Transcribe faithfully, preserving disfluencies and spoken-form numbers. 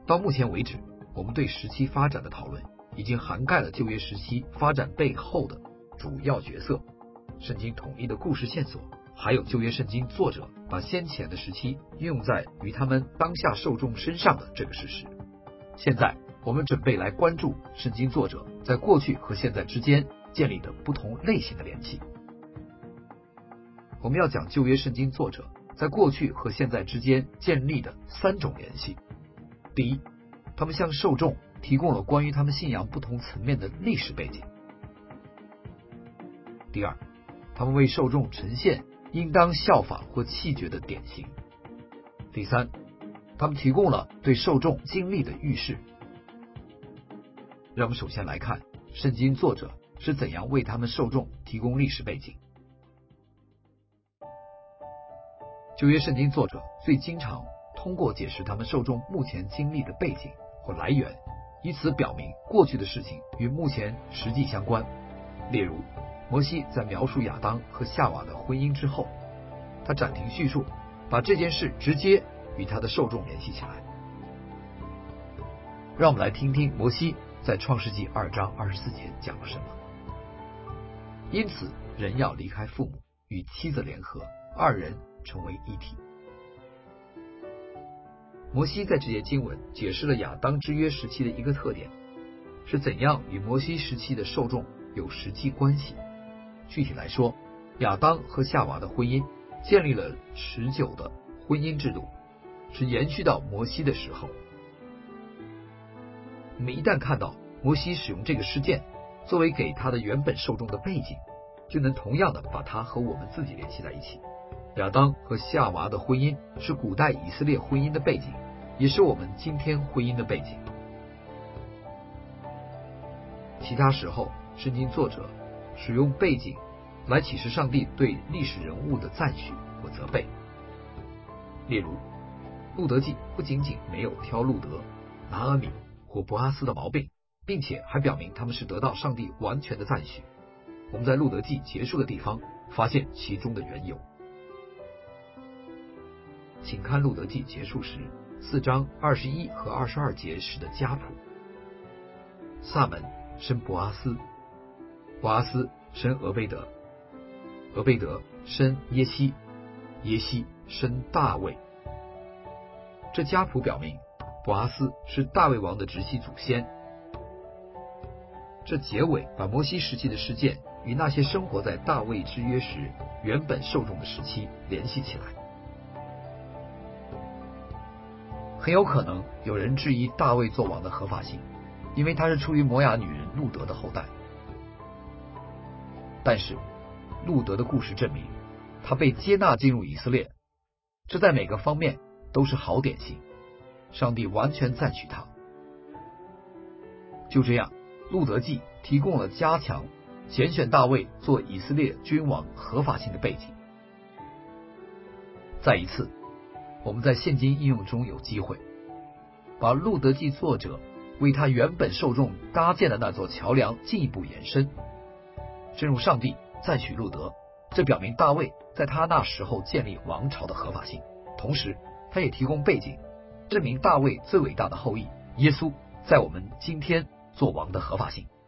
到目前为止，我们对时期发展的讨论已经涵盖了旧约时期发展背后的主要角色、圣经统一的故事线索，还有旧约圣经作者把先前的时期运用在与他们当下受众身上的这个事实。现在我们准备来关注圣经作者在过去和现在之间建立的不同类型的联系。我们要讲旧约圣经作者在过去和现在之间建立的三种联系。第一，他们向受众提供了关于他们信仰不同层面的历史背景。第二，他们为受众呈现应当效法或弃绝的典型。第三，他们提供了对受众经历的预示。让我们首先来看圣经作者是怎样为他们受众提供历史背景。旧约圣经作者最经常通过解释他们受众目前经历的背景或来源，以此表明过去的事情与目前实际相关。例如，摩西在描述亚当和夏娃的婚姻之后，他暂停叙述，把这件事直接与他的受众联系起来。让我们来听听摩西在创世纪二章二十四节讲了什么。因此，人要离开父母，与妻子联合，二人成为一体。摩西在这节经文解释了亚当之约时期的一个特点，是怎样与摩西时期的受众有实际关系。具体来说，亚当和夏娃的婚姻建立了持久的婚姻制度，是延续到摩西的时候。我们一旦看到摩西使用这个事件作为给他的原本受众的背景，就能同样的把它和我们自己联系在一起。亚当和夏娃的婚姻是古代以色列婚姻的背景，也是我们今天婚姻的背景。其他时候，圣经作者使用背景来启示上帝对历史人物的赞许或责备。例如，路德记不仅仅没有挑路德、拿俄米或波阿斯的毛病，并且还表明他们是得到上帝完全的赞许。我们在路德记结束的地方发现其中的缘由。请看路德记结束时四章二十一和二十二节时的家谱。撒门生伯阿斯，伯阿斯生俄贝德，俄贝德生耶西，耶西生大卫。这家谱表明伯阿斯是大卫王的直系祖先。这结尾把摩西时期的事件与那些生活在大卫之约时原本受众的时期联系起来。很有可能有人质疑大卫做王的合法性，因为他是出于摩押女人路德的后代。但是路德的故事证明他被接纳进入以色列，这在每个方面都是好典型，上帝完全赞许他。就这样，路德记提供了加强拣选大卫做以色列君王合法性的背景。再一次，我们在现今应用中有机会把路德记作者为他原本受众搭建的那座桥梁进一步延伸。正如上帝赞许路德，这表明大卫在他那时候建立王朝的合法性，同时他也提供背景，证明大卫最伟大的后裔耶稣在我们今天做王的合法性。